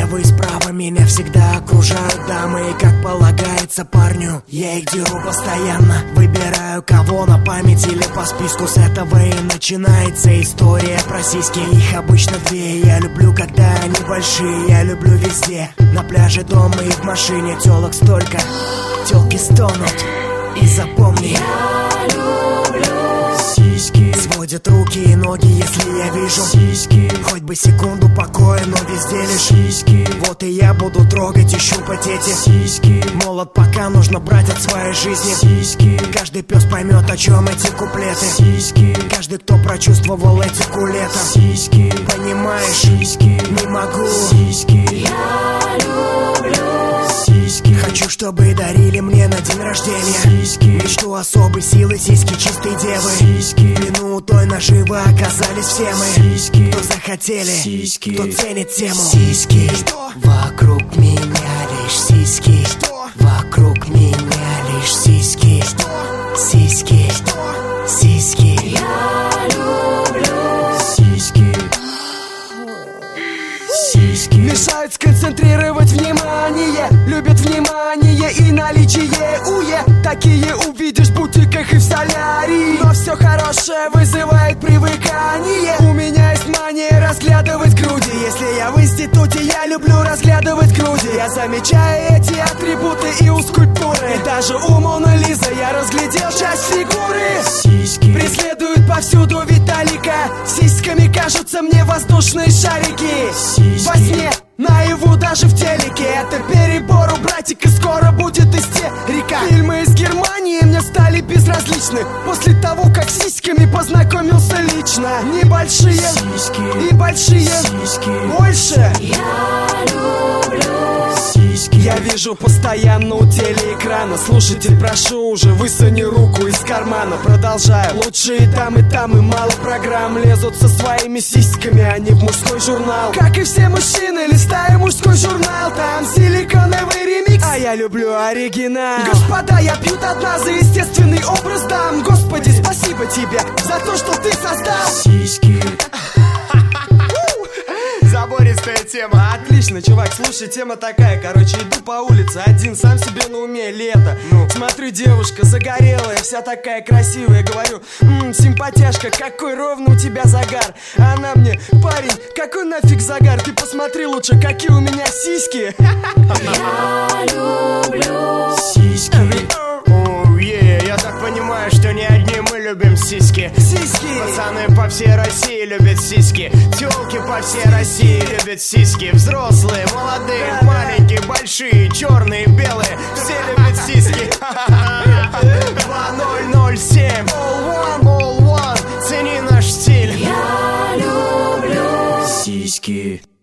Слева и справа меня всегда окружают дамы, и как полагается парню, я их деру постоянно. Выбираю кого на память или по списку. С этого и начинается история про сиськи. Их обычно две, я люблю, когда они большие. Я люблю везде, на пляже, дома и в машине. Телок столько, телки стонут. И запомни, я люблю сиськи. Сводят руки и ноги, если я вижу сиськи. Хоть бы секунду покоя, но везде лишь сиськи. Вот и я буду трогать и щупать эти сиськи. Молод пока нужно брать от своей жизни сиськи. Каждый пес поймет, о чем эти куплеты сиськи. Каждый, кто прочувствовал эти кулета сиськи. Понимаешь, сиськи, не могу сиськи. Я люблю сиськи. Хочу, чтобы дарили мне на день рождения сиськи. Мечту особой силы, сиськи чистой девы сиськи. В плену той наживы оказались все мы сиськи. Кто захотели, сиськи. Кто ценит тему сиськи. Что? Вокруг меня лишь сиськи. Что? Вокруг меня лишь сиськи. Что? Сиськи. Что? Сиськи. Я люблю сиськи. Сиськи. Мешают сконцентрировать внимание. Любят внимание и наличие уе. Такие увидишь в бутиках и в солярии. Но все хорошее вызывает привыкание. У меня есть мания разглядывать груди. Если я в институте, я люблю разглядывать груди. Я замечаю эти атрибуты и у скульптуры. И даже у Моны Лизы я разглядел часть фигуры. Сиськи преследуют повсюду Виталика. Сиськами кажутся мне воздушные шарики. Сиськи. Во сне, наяву, даже в телеке. Это перебор у братика, скоро будет истерика. Фильмы из Германии мне стали безразличны после того, как с сиськами познакомился лично. Небольшие сиськи и большие сиськи. Больше я люблю сиськи. Я вижу постоянно у телеэкрана. Слушатель, прошу уже, высуни руку из кармана. Продолжаю. Лучше и там, и мало программ лезут со своими сиськами, а не в мужской журнал. Как и все мужчины, листаю мужской журнал. Там силиконовый ремикс, а я люблю оригинал. Господа, я пью до дна за естественный образ дам. Господи, спасибо тебе за то, что ты создал сиськи. Забористая тема. Отлично, чувак, слушай, тема такая. Короче, иду по улице один, сам себе на уме, лето. Смотрю, девушка загорелая, вся такая красивая. Говорю, симпатяшка, какой ровно у тебя загар. А она мне, парень, какой нафиг загар? Ты посмотри лучше, какие у меня сиськи. Я люблю сиськи. Я так понимаю, что не одни мы любим сиськи. Сиськи. Пацаны по всей России любят сиськи. Тёлки по всей России любят сиськи. Взрослые, молодые, маленькие, большие, черные, белые. Все любят сиськи. 2007 All One. Цени наш стиль. Я люблю сиськи.